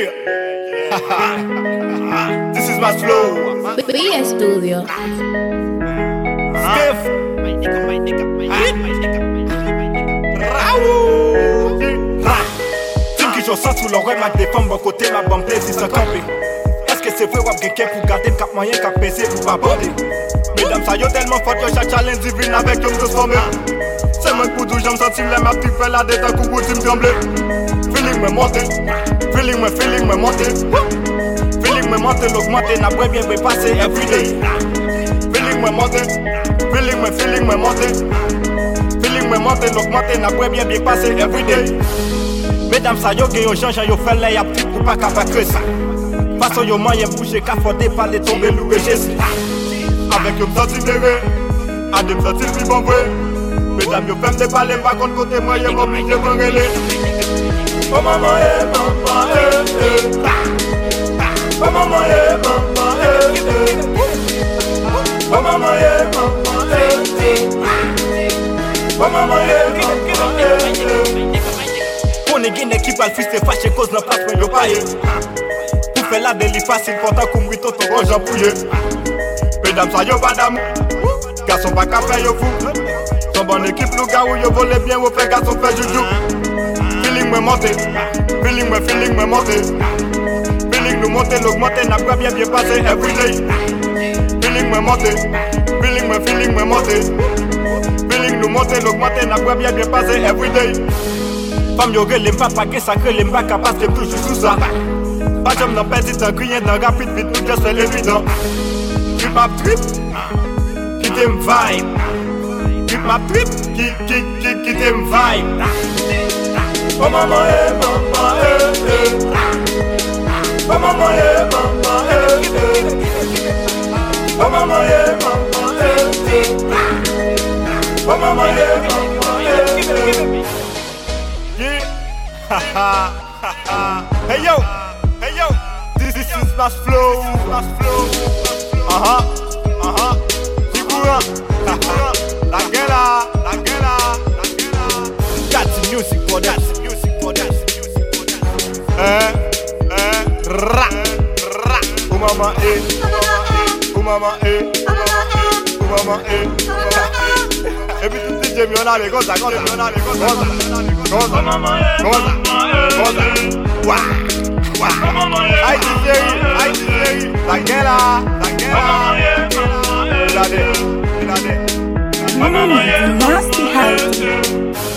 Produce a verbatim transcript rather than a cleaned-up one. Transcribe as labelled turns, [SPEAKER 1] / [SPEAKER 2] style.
[SPEAKER 1] Yeah, yeah. This is my flow.
[SPEAKER 2] B Studio.
[SPEAKER 1] Stiff. Tim qui j'en sens sous l'oreille, ma défense, mon côté, ma bombe plaisir sans camper. Est-ce que c'est vrai ou quelqu'un pour garder le cap moyen, cap baisser pour aborder? Mesdames, ça y est tellement fort que chaque challenge divine avec eux me transformer. C'est moi pour tout, j'aime sentir les ma petite fait la détente coup pour me trembler. Feeling me monter, feeling me, feeling me monter. Feeling me monter, l'augmenter, n'a pas bien passé everyday. Feeling me monter, feeling me, feeling me monter. Feeling me monter, l'augmenter, n'a pas bien passé everyday. Mesdames, ça y est, yo change, yo fait les y'a petit pour pas qu'à faire que ça. Façon yo moyen bouger, qu'à fonder, pas les tomber, louer, Jésus. Avec yo m'senti derrière, à deux m'senti plus bon vrai. Mesdames, yo femme de parler, pas contre côté moyen, m'oblige de m'enrêler. Oh maman, eh, maman, eh, eh. Oh maman, eh, maman, eh, eh. Oh maman, eh, maman, eh, eh. Oh maman, eh, maman, eh, eh. Pour une équipe, elle fils de fâché, cause n'a pas de yo paye. Pour faire la délit facile, pourtant, comme oui, ton rouge embrouillé. Mesdames, ça yo pas d'amour. Garçon pas qu'à faire yo fou. Son bonne équipe, nous gars où yo volé bien, ou fait garçon fait joujou. Feeling me monter, feeling me, feeling me monter. Feeling nous monter, l'augmenter, n'a pas bien bien passé everyday. Feeling me monter, feeling me, feeling me monter. Feeling nous monter, l'augmenter, n'a pas bien bien passé everyday. Femme yo relève pas paquet, sacré les m'pas capable de toujours sous ça. Pas j'aime n'en perdre d'un grien, d'un rapide vite, nous just fait l'évident. Keep my trip, keep them vibe. Keep my trip, keep, keep, keep, keep them vibe. Oh maman, eh, maman, eh, eh. Oh maman, eh, maman, eh, eh. Oh maman, eh, maman, eh, eh. Oh maman, eh, maman, eh, eh. Yeah, ha ha ha. Hey yo, hey yo, this, this is my flow, my flow. Uh huh, uh huh. Du courant, la guerre, la guerre, la guerre. That's music for that. Eh, eh, ra, ra. Oh maman eh, oh maman eh, oh maman eh. Et puis tout dit j'aime y'en a les gosses, ça compte, y'en a les gosses, gosses, gosses, gosses, gosses. Wah, wah. Aïe chérie, aïe chérie, la gueule là, la gueule là. Regardez, regardez.
[SPEAKER 2] Nasty house.